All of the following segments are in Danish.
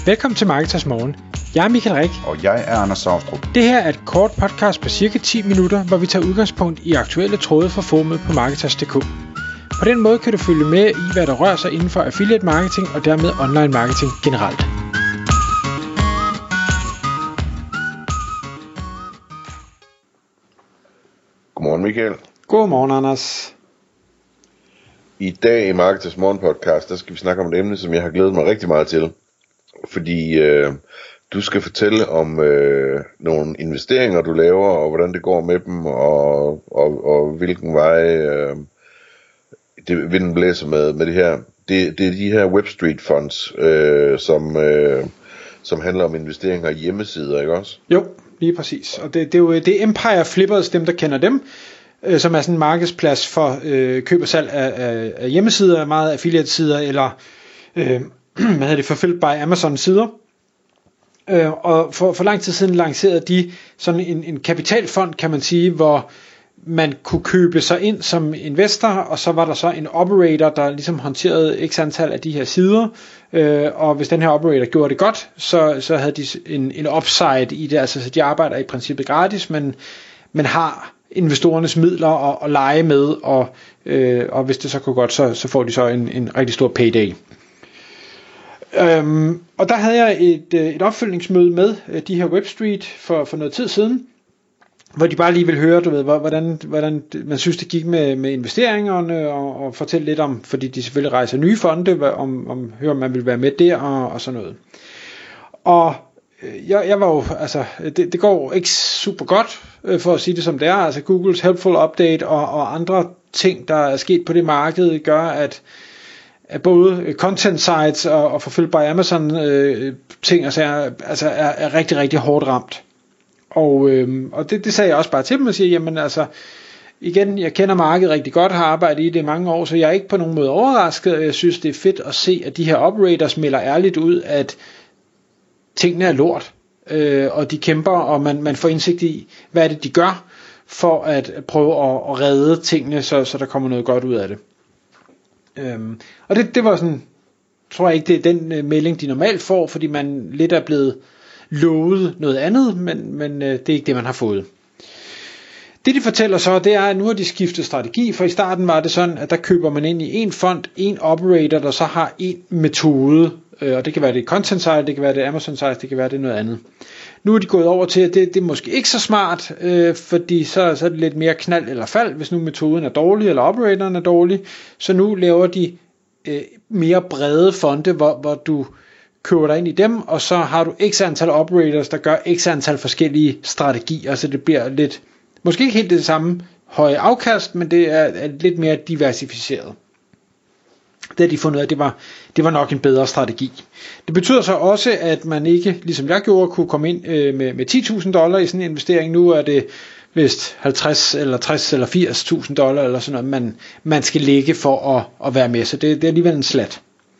Velkommen til Marketers Morgen. Jeg er Michael Rik. Og jeg er Anders Saustrup. Det her er et kort podcast på cirka 10 minutter, hvor vi tager udgangspunkt i aktuelle tråde fra forumet på Marketers.dk. På den måde kan du følge med i, hvad der rører sig inden for affiliate marketing og dermed online marketing generelt. Godmorgen Michael. Godmorgen Anders. I dag i Marketers Morgen podcast, der skal vi snakke om et emne, som jeg har glædet mig rigtig meget til. Fordi du skal fortælle om nogle investeringer, du laver, og hvordan det går med dem, og hvilken vej vinden blæser med det her. Det er de her Web Street Funds, som handler om investeringer i hjemmesider, ikke også? Jo, lige præcis. Og det er jo det Empire Flippers, dem der kender dem, som er sådan en markedsplads for køb og salg af hjemmesider, meget affiliate-sider, eller fulfilled by Amazon sider. Og for lang tid siden lancerede de sådan en kapitalfond, kan man sige, hvor man kunne købe sig ind som investor, og så var der så en operator, der ligesom håndterede x antal af de her sider, og hvis den her operator gjorde det godt, så havde de en upside i det, altså så de arbejder i princippet gratis, men har investorernes midler at lege med, og hvis det så går godt, så får de så en rigtig stor payday. Og der havde jeg et opfølgningsmøde med de her Webstreet for noget tid siden, hvor de bare lige ville høre, hvordan man synes det gik med investeringerne, og fortælle lidt om, fordi de selvfølgelig rejser nye fonde, om høre om man vil være med der og sådan noget. Og jeg var jo, altså det går ikke super godt, for at sige det som det er. Altså Googles Helpful Update og andre ting, der er sket på det marked, gør at både content sites og fulfilled by Amazon ting er rigtig, rigtig hårdt ramt. Og det sagde jeg også bare til dem og siger, jamen altså, igen, jeg kender markedet rigtig godt, har arbejdet i det i mange år, så jeg er ikke på nogen måde overrasket, og jeg synes, det er fedt at se, at de her operators melder ærligt ud, at tingene er lort, og de kæmper, og man får indsigt i, hvad er det, de gør, for at prøve at redde tingene, så der kommer noget godt ud af det. Og det var sådan, tror jeg ikke, det er den melding, de normalt får, fordi man lidt er blevet lovet noget andet, men det er ikke det, man har fået. Det de fortæller så, det er, at nu har de skiftet strategi, for i starten var det sådan, at der køber man ind i en fond, en operator, der så har en metode, og det kan være det content site, det kan være det Amazon site, det kan være det noget andet. Nu er de gået over til, at det er måske ikke så smart, fordi så er det lidt mere knald eller fald, hvis nu metoden er dårlig, eller operatoren er dårlig. Så nu laver de mere brede fonde, hvor du køber dig ind i dem, og så har du x antal operators, der gør x antal forskellige strategier, så det bliver lidt, måske ikke helt det samme høje afkast, men det er lidt mere diversificeret. Det har de fundet ud af, det var nok en bedre strategi. Det betyder så også, at man ikke, ligesom jeg gjorde, kunne komme ind med $10,000 i sådan en investering. Nu er det vist 50 eller 60 eller $80,000 eller sådan noget, man skal lægge for at være med. Så det er alligevel en slat.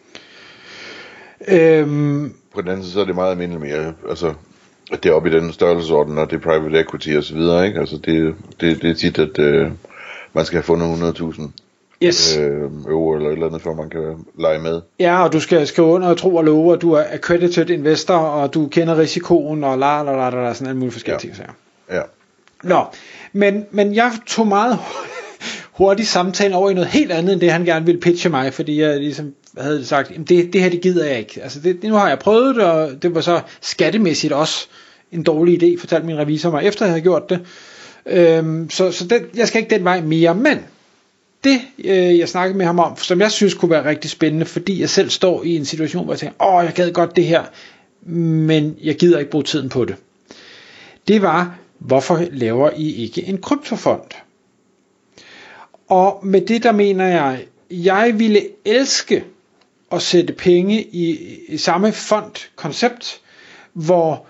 På den anden side, så er det meget almindeligt mere, altså at det er oppe i den størrelsesorden, og det er private equity og så videre, ikke? Altså det er tit, at man skal have fundet 100.000 euro eller et eller andet, for man kan lege med. Ja, og du skal skrive under og tro og love, og du er accredited investor, og du kender risikoen, og sådan en mulig forskellige ting. Ja. Nå, men jeg tog meget hurtigt samtalen over i noget helt andet, end det han gerne ville pitche mig, fordi jeg ligesom havde sagt, det her det gider jeg ikke. Altså nu har jeg prøvet det, og det var så skattemæssigt også en dårlig idé, fortalte min revisor mig, efter jeg havde gjort det. Jeg skal ikke den vej mere, men det jeg snakkede med ham om, som jeg synes kunne være rigtig spændende, fordi jeg selv står i en situation, hvor jeg tænker, jeg gad godt det her, men jeg gider ikke bruge tiden på det. Det var, hvorfor laver I ikke en kryptofond? Og med det der mener jeg ville elske at sætte penge i samme fondkoncept, hvor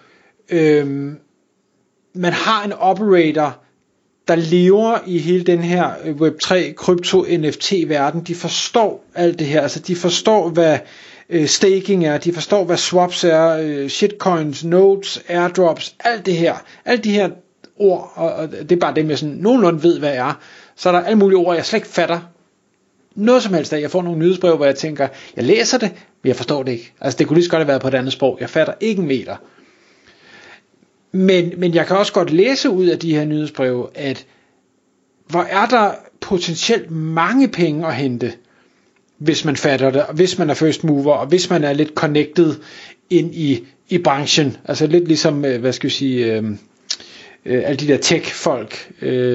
man har en operator, der lever i hele den her Web3 krypto NFT verden. De forstår alt det her, altså de forstår hvad staking er, de forstår hvad swaps er, shitcoins, nodes, airdrops, alt det her, alle de her ord, og det er bare dem jeg sådan nogenlunde ved hvad er. Så er der alle mulige ord jeg slet ikke fatter noget som helst af. Jeg får nogle nyhedsbrev hvor jeg tænker, jeg læser det, Men jeg forstår det ikke. Altså det kunne lige så godt have været på et andet sprog. Jeg fatter ikke en meter. Men jeg kan også godt læse ud af de her nyhedsbreve, at hvor er der potentielt mange penge at hente, hvis man fatter det, og hvis man er first mover, og hvis man er lidt connected ind i branchen. Altså lidt ligesom, hvad skal vi sige, alle de der tech-folk,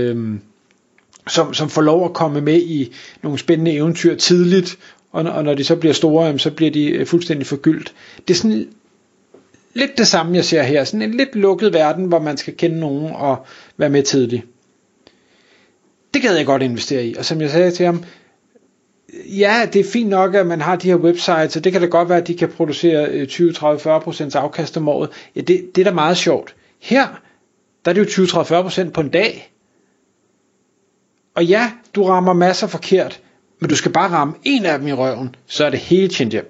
som får lov at komme med i nogle spændende eventyr tidligt, og når de så bliver store, så bliver de fuldstændig forgyldt. Det er sådan lidt det samme, jeg ser her. Sådan en lidt lukket verden, hvor man skal kende nogen og være med tidligt. Det gad jeg godt investere i. Og som jeg sagde til ham, ja, det er fint nok, at man har de her websites, og det kan da godt være, at de kan producere 20, 30, 40% afkast om året. Ja, det er da meget sjovt. Her, der er det jo 20, 30, 40% på en dag. Og ja, du rammer masser forkert, men du skal bare ramme en af dem i røven, så er det hele tjent hjem.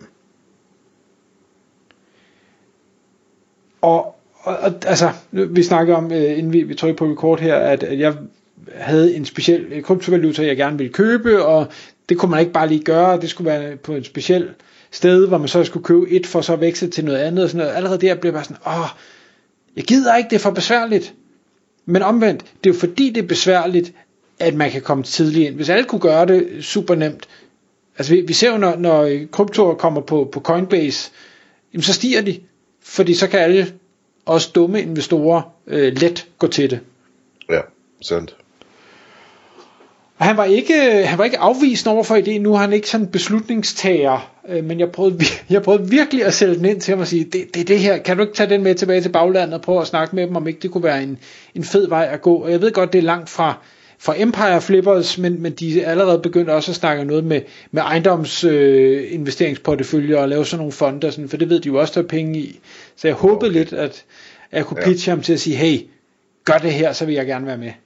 Og altså, vi snakker om, inden vi trykker på record her, at jeg havde en speciel kryptovaluta, jeg gerne ville købe, og det kunne man ikke bare lige gøre, det skulle være på et specielt sted, hvor man så skulle købe et, for så at veksle til noget andet, og sådan noget. Allerede der blev jeg bare sådan, jeg gider ikke, det er for besværligt. Men omvendt, det er jo fordi det er besværligt, at man kan komme tidligt ind. Hvis alle kunne gøre det super nemt, altså vi ser jo, når kryptoer kommer på Coinbase, jamen så stiger de, fordi så kan alle, også dumme investorer, let gå til det. Ja, sandt. Og han var ikke afvisende overfor ideen. Nu er han ikke sådan beslutningstager, men jeg prøvede virkelig at sælge den ind til ham og sige, det her, kan du ikke tage den med tilbage til baglandet og prøve at snakke med dem, om ikke det kunne være en fed vej at gå. Og jeg ved godt, det er langt fra Empire Flippers, men de er allerede begyndt også at snakke noget med ejendomsinvesteringsporteføljer og lave sådan nogle fonder, sådan, for det ved de jo også, der er penge i. Så jeg håbede lidt, at jeg kunne pitche ham til at sige, hey, gør det her, så vil jeg gerne være med.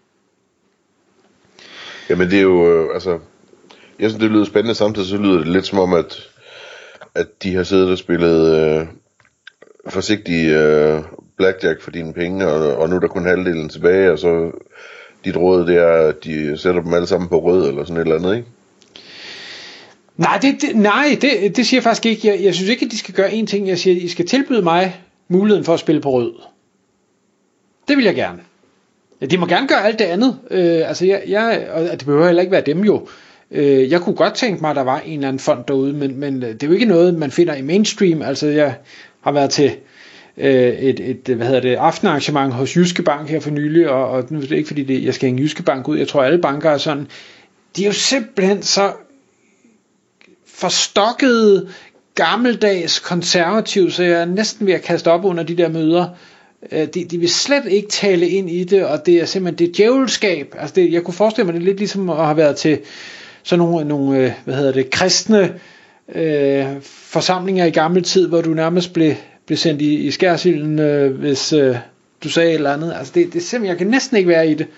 Jamen det er jo, altså, jeg synes det lyder spændende, samtidig så lyder det lidt som om, at de har siddet og spillet forsigtig blackjack for dine penge, og nu er der kun halvdelen tilbage, og så dit råd det er, at de sætter dem alle sammen på rød, eller sådan et eller andet, ikke? Nej, det siger jeg faktisk ikke. Jeg synes ikke, at de skal gøre én ting. Jeg siger, at I skal tilbyde mig muligheden for at spille på rød. Det vil jeg gerne. De må gerne gøre alt det andet. Altså og det behøver heller ikke være dem jo. Jeg kunne godt tænke mig, at der var en eller anden fond derude, men det er jo ikke noget, man finder i mainstream. Altså jeg har været til et aftenarrangement hos Jyske Bank her for nylig, og nu er det ikke fordi jeg skal hænge Jyske Bank ud. Jeg tror alle banker er sådan. De er jo simpelthen så forstokkede, gammeldags, konservative, så jeg er næsten ved at kaste op under de der møder. De vil slet ikke tale ind i det, og det er simpelthen det djævelskab. Altså jeg kunne forestille mig det lidt ligesom at have været til sådan nogle kristne forsamlinger i gammel tid, hvor du nærmest blev sendt i skærsilden, hvis du sagde et eller andet. Altså det er simpelthen, jeg kan næsten ikke være i det.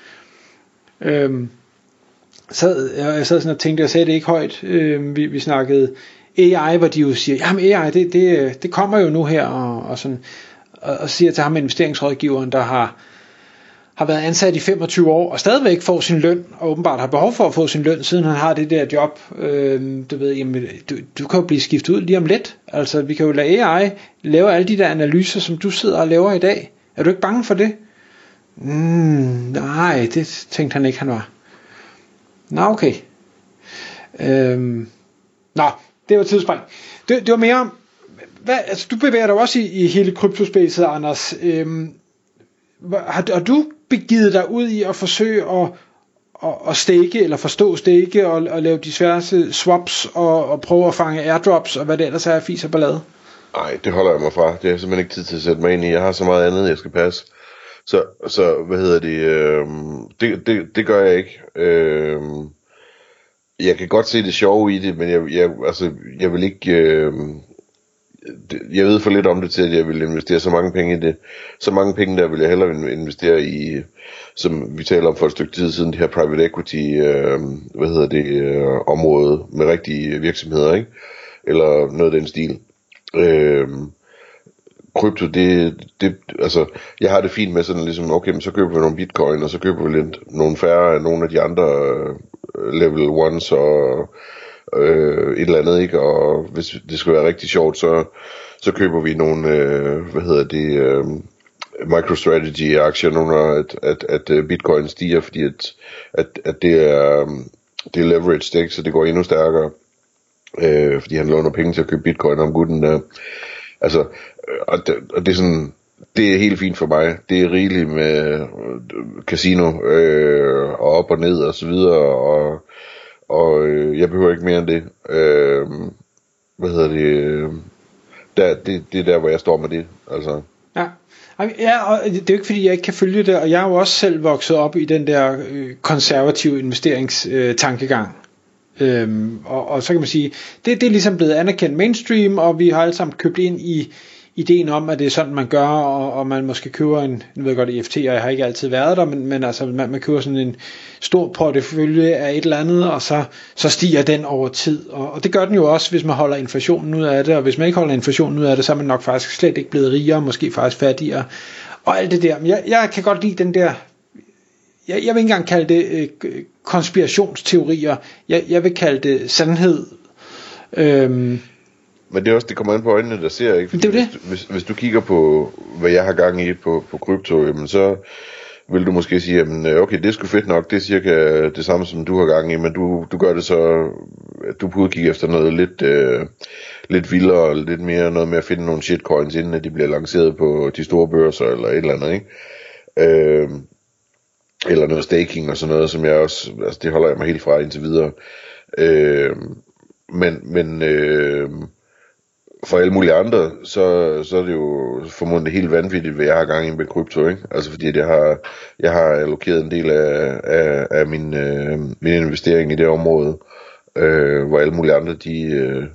Jeg sad sådan og tænkte, jeg sagde det ikke højt. Vi snakkede AI, hvor de jo siger, jamen AI, det kommer jo nu her, og sådan. Og siger til ham investeringsrådgiveren, der har været ansat i 25 år, og stadigvæk får sin løn, og åbenbart har behov for at få sin løn, siden han har det der job. Du ved, jamen, du kan jo blive skiftet ud lige om lidt. Altså, vi kan jo lade AI lave alle de der analyser, som du sidder og laver i dag. Er du ikke bange for det? Nej, det tænkte han ikke, han var. Nå, okay. Det var tidsspring. Det var mere om, altså, du bevæger dig også i hele kryptospacet, Anders. Har du begivet dig ud i at forsøge at stake, eller forstå stake, og lave diverse swaps, og prøve at fange airdrops, og hvad det ellers er af fis og ballade? Nej, det holder jeg mig fra. Det er simpelthen ikke tid til at sætte mig ind i. Jeg har så meget andet, jeg skal passe. Så hvad hedder det? Det gør jeg ikke. Jeg kan godt se det sjove i det, men jeg vil ikke... Jeg ved for lidt om det til, at jeg vil investere så mange penge i det. Så mange penge der vil jeg hellere investere i, som vi taler om for et stykke tid siden, det her private equity, område med rigtige virksomheder, ikke? Eller noget af den stil. Krypto, altså, jeg har det fint med sådan ligesom, okay, men så køber vi nogle bitcoin, og så køber vi lidt nogle færre af nogle af de andre level ones, et eller andet, ikke? Og hvis det skal være rigtig sjovt, så køber vi nogle, MicroStrategy aktier nu, når at Bitcoin stiger, fordi at det er leveraged, ikke? Så det går endnu stærkere, fordi han låner penge til at købe Bitcoin om gutten der. Altså, og det er sådan, det er helt fint for mig. Det er rigeligt med casino og op og ned og så videre, og jeg behøver ikke mere end det. Det er der, hvor jeg står med det, altså. Ja, og det er jo ikke fordi jeg ikke kan følge det, og jeg er jo også selv vokset op i den der konservative investeringstankegang. Og så kan man sige, det er ligesom blevet anerkendt mainstream, og vi har alle sammen købt ind i ideen om, at det er sådan man gør, og man måske køber nu ved jeg godt EFT, og jeg har ikke altid været der, men altså man køber sådan en stor portefølje af et eller andet, og så stiger den over tid, og det gør den jo også, hvis man holder inflationen ud af det, og hvis man ikke holder inflationen ud af det, så er man nok faktisk slet ikke blevet rigere, måske faktisk fattigere, og alt det der. Men jeg kan godt lide den der, jeg vil ikke engang kalde det konspirationsteorier, jeg vil kalde det sandhed. Men det er også, det kommer an på øjnene, der ser, ikke? Det er det. Hvis du kigger på, hvad jeg har gang i på krypto, jamen så vil du måske sige, jamen okay, det er sgu fedt nok, det er cirka det samme, som du har gang i, men du gør det så, du på udkig efter noget lidt vildere, lidt mere noget med at finde nogle shitcoins, inden de bliver lanceret på de store børser, eller et eller andet, ikke? Eller noget staking og sådan noget, som jeg også, altså det holder jeg mig helt fra indtil videre. Men for alle mulige andre, så er det jo formodentlig helt vanvittigt, hvad jeg har gang i med krypto, ikke? Altså fordi at jeg har allokeret en del af min investering i det område, hvor alle mulige andre, de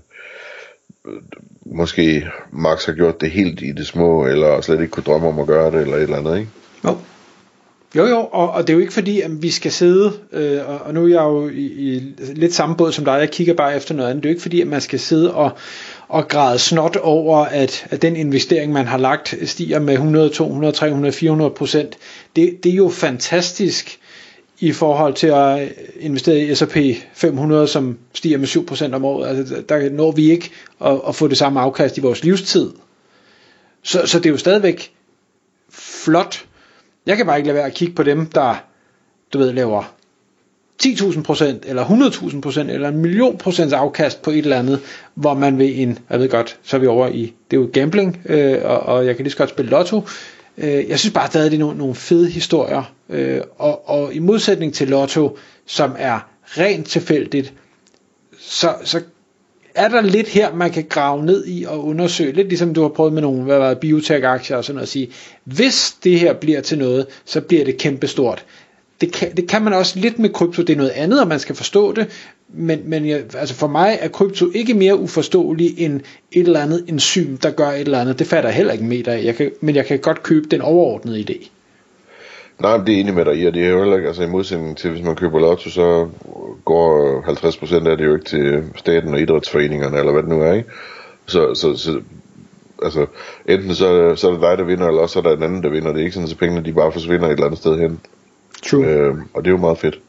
måske max har gjort det helt i det små, eller slet ikke kunne drømme om at gøre det, eller et eller andet, ikke? Jo, og det er jo ikke fordi, at vi skal sidde, og nu er jeg jo i lidt samme båd som dig, jeg kigger bare efter noget andet, det er jo ikke fordi, at man skal sidde og græde snot over, at den investering, man har lagt, stiger med 100, 200, 300, 400%. Det er jo fantastisk i forhold til at investere i S&P 500, som stiger med 7% om året. Altså, der når vi ikke at få det samme afkast i vores livstid. Så det er jo stadigvæk flot. Jeg kan bare ikke lade være at kigge på dem, der, laver 10.000% eller 100.000% eller 1.000.000% afkast på et eller andet, hvor man vil jeg ved godt, så er vi over i, det er jo gambling, og jeg kan lige så godt spille lotto. Jeg synes bare stadig, det er nogle fede historier, og i modsætning til lotto, som er rent tilfældigt, så er der lidt her, man kan grave ned i og undersøge, lidt ligesom du har prøvet med nogle biotech-aktier og sådan noget, at sige, hvis det her bliver til noget, så bliver det kæmpestort. Det kan man også lidt med krypto, det er noget andet, og man skal forstå det, men altså for mig er krypto ikke mere uforståelig end et eller andet enzym, der gør et eller andet. Det fatter jeg heller ikke en meter af, men jeg kan godt købe den overordnede idé. Nej, det er enig med dig i, og det er jo heller ikke, altså i modsætning til, hvis man køber lotto, så går 50% af det jo ikke til staten og idrætsforeningerne, eller hvad det nu er, ikke? Så altså, enten så er det dig, der vinder, eller også så er der en anden, der vinder. Det er ikke sådan, at pengene de bare forsvinder et eller andet sted hen. True. Og det er jo meget fedt.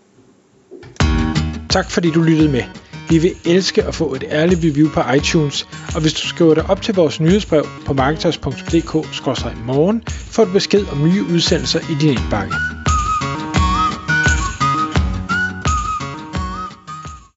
Tak fordi du lyttede med. Vi vil elske at få et ærligt review på iTunes, og hvis du skriver dig op til vores nyhedsbrev på marketers.dk/morgen, får du besked om nye udsendelser i din indbakke.